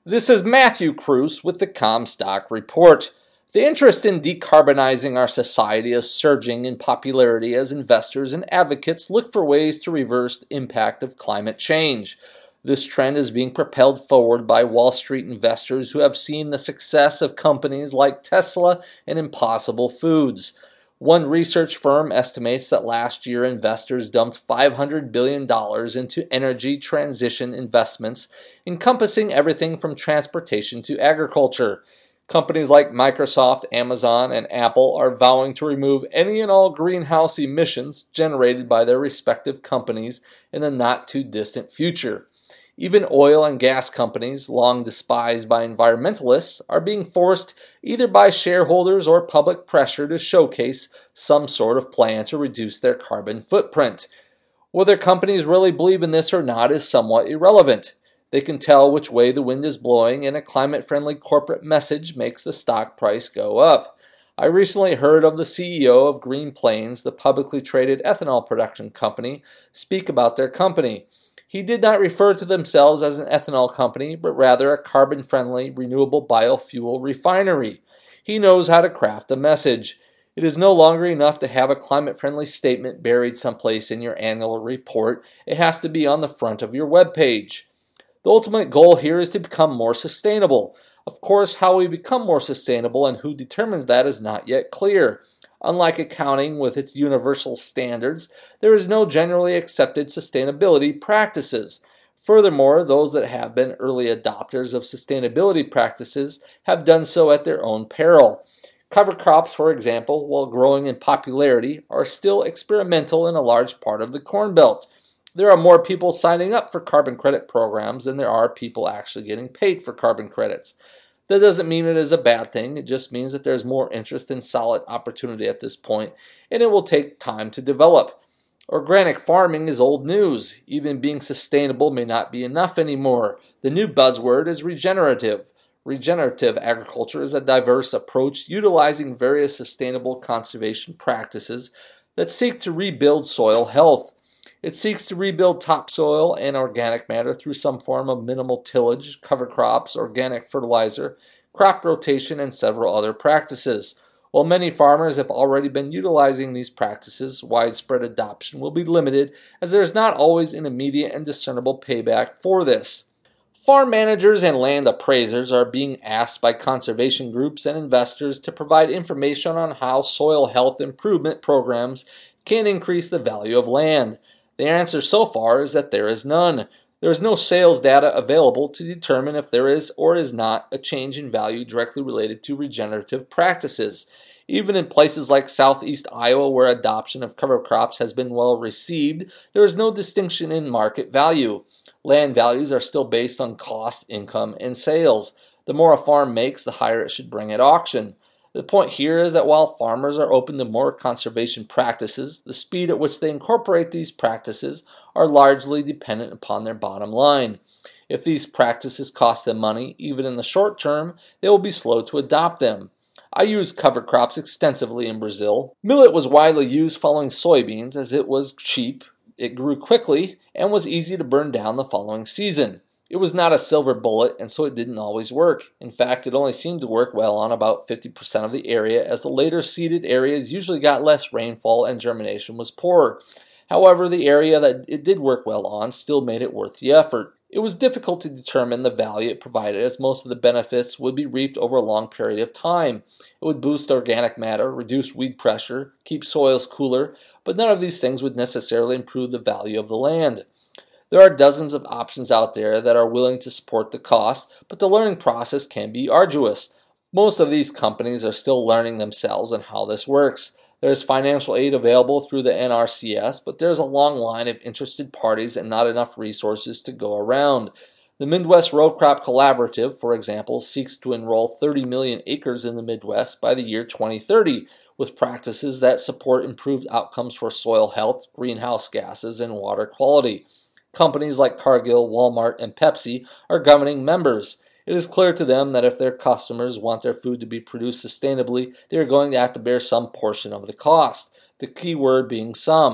This is Matthew Cruz with the Comstock Report. The interest in decarbonizing our society is surging in popularity as investors and advocates look for ways to reverse the impact of climate change. This trend is being propelled forward by Wall Street investors who have seen the success of companies like Tesla and Impossible Foods. One research firm estimates that last year investors dumped $500 billion into energy transition investments, encompassing everything from transportation to agriculture. Companies like Microsoft, Amazon, and Apple are vowing to remove any and all greenhouse emissions generated by their respective companies in the not-too-distant future. Even oil and gas companies, long despised by environmentalists, are being forced either by shareholders or public pressure to showcase some sort of plan to reduce their carbon footprint. Whether companies really believe in this or not is somewhat irrelevant. They can tell which way the wind is blowing, and a climate-friendly corporate message makes the stock price go up. I recently heard of the CEO of Green Plains, the publicly traded ethanol production company, speak about their company. He did not refer to themselves as an ethanol company, but rather a carbon-friendly, renewable biofuel refinery. He knows how to craft a message. It is no longer enough to have a climate-friendly statement buried someplace in your annual report. It has to be on the front of your webpage. The ultimate goal here is to become more sustainable. Of course, how we become more sustainable and who determines that is not yet clear. Unlike accounting with its universal standards, there is no generally accepted sustainability practices. Furthermore, those that have been early adopters of sustainability practices have done so at their own peril. Cover crops, for example, while growing in popularity, are still experimental in a large part of the Corn Belt. There are more people signing up for carbon credit programs than there are people actually getting paid for carbon credits. That doesn't mean it is a bad thing. It just means that there's more interest in solid opportunity at this point, and it will take time to develop. Organic farming is old news. Even being sustainable may not be enough anymore. The new buzzword is regenerative. Regenerative agriculture is a diverse approach utilizing various sustainable conservation practices that seek to rebuild soil health. It seeks to rebuild topsoil and organic matter through some form of minimal tillage, cover crops, organic fertilizer, crop rotation, and several other practices. While many farmers have already been utilizing these practices, widespread adoption will be limited as there is not always an immediate and discernible payback for this. Farm managers and land appraisers are being asked by conservation groups and investors to provide information on how soil health improvement programs can increase the value of land. The answer so far is that there is none. There is no sales data available to determine if there is or is not a change in value directly related to regenerative practices. Even in places like southeast Iowa, where adoption of cover crops has been well received, there is no distinction in market value. Land values are still based on cost, income, and sales. The more a farm makes, the higher it should bring at auction. The point here is that while farmers are open to more conservation practices, the speed at which they incorporate these practices are largely dependent upon their bottom line. If these practices cost them money, even in the short term, they will be slow to adopt them. I use cover crops extensively in Brazil. Millet was widely used following soybeans as it was cheap, it grew quickly, and was easy to burn down the following season. It was not a silver bullet, and so it didn't always work. In fact, it only seemed to work well on about 50% of the area, as the later seeded areas usually got less rainfall and germination was poorer. However, the area that it did work well on still made it worth the effort. It was difficult to determine the value it provided, as most of the benefits would be reaped over a long period of time. It would boost organic matter, reduce weed pressure, keep soils cooler, but none of these things would necessarily improve the value of the land. There are dozens of options out there that are willing to support the cost, but the learning process can be arduous. Most of these companies are still learning themselves on how this works. There is financial aid available through the NRCS, but there is a long line of interested parties and not enough resources to go around. The Midwest Row Crop Collaborative, for example, seeks to enroll 30 million acres in the Midwest by the year 2030, with practices that support improved outcomes for soil health, greenhouse gases, and water quality. Companies like Cargill, Walmart, and Pepsi are governing members. It is clear to them that if their customers want their food to be produced sustainably, they are going to have to bear some portion of the cost, the key word being some.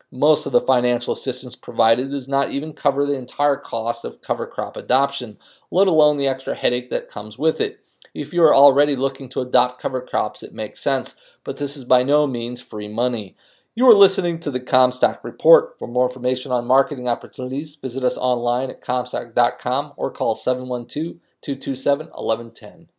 Most of the financial assistance provided does not even cover the entire cost of cover crop adoption, let alone the extra headache that comes with it. If you are already looking to adopt cover crops, it makes sense, but this is by no means free money. You are listening to the Comstock Report. For more information on marketing opportunities, visit us online at comstock.com or call 712-227-1110.